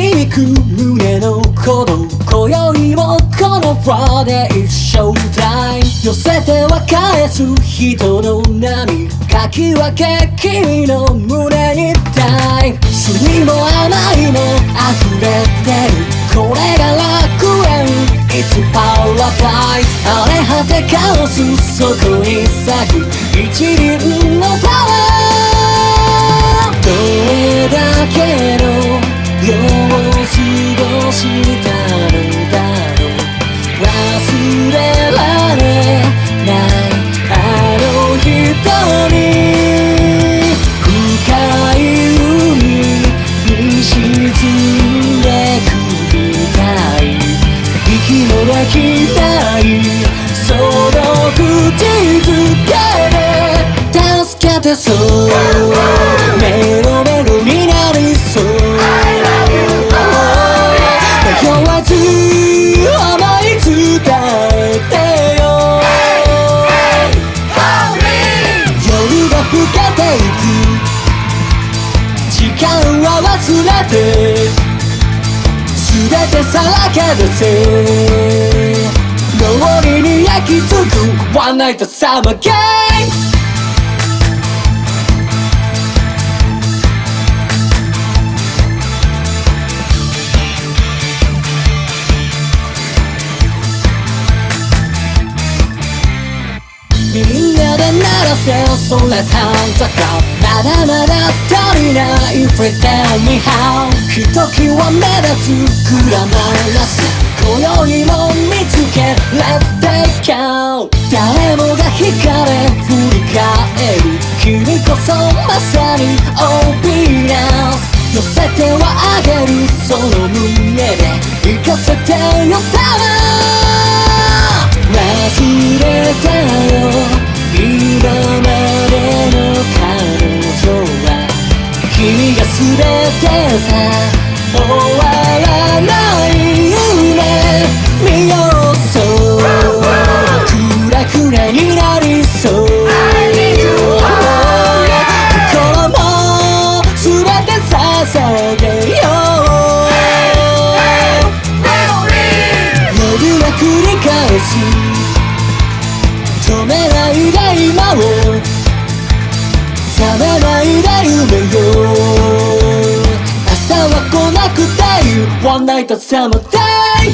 響く胸の鼓動、今宵もこのフラデーショータイム。寄せては返す人の波、かき分け君の胸にダイブ。酸いも甘いも溢れてる、これが楽園 It's paradise。 荒れ果てカオス、そこに咲く一輪のフラワー。どれだけの夜を過ごしたのだろう、忘れられないあの人に。深い海に沈んでくみたい、息もできないその口づけで助けてそう、メロメロになりそう。迷わず思い伝えてよ。夜が更けていく、時間は忘れて全てさらけ出せ。脳裏に焼き付くワンナイトサマーゲーム。みんなで鳴らせそれハンザカ、まだまだ足りない Please tell me how。 ひときわ目立つグラマラス、今宵も見つけ Let's take out。 誰もが惹かれ振り返る、君こそまさに Oh be nice。 寄せてはあげるその胸で行かせてよさま。忘れたよ今までの彼女は、君が全てさ。終わらない夢見ようそう、クラクラになりそう。心も全て捧げよう。夜は繰り返す、止めないで今を、覚めないで夢よ。朝は来なくていい One night summer day。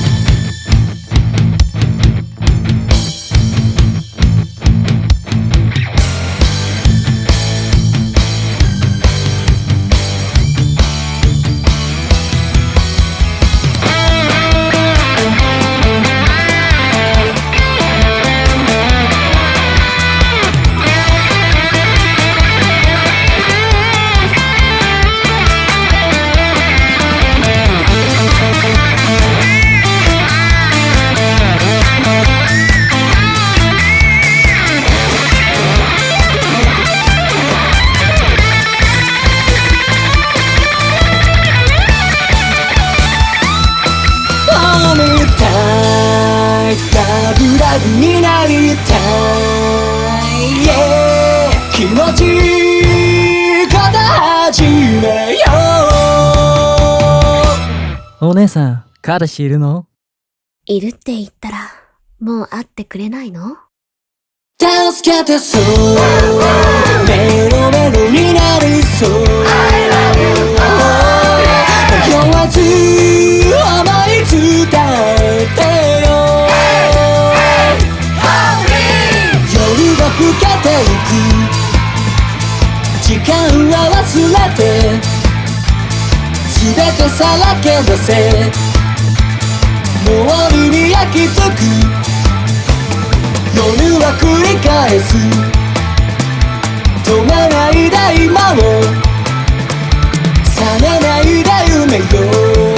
ラブラブになりたい、yeah。 気持ちいいこと始めよう。お姉さん、彼氏いるの？ いるって言ったらもう会ってくれないの？ 助けてそう、メロメロになりそう。迷わず思い伝えてよ。夜が更けていく、時間は忘れて全てさらけ出せ。脳裏に焼き付く夜は繰り返す、止めないで今を、覚めないで夢よ。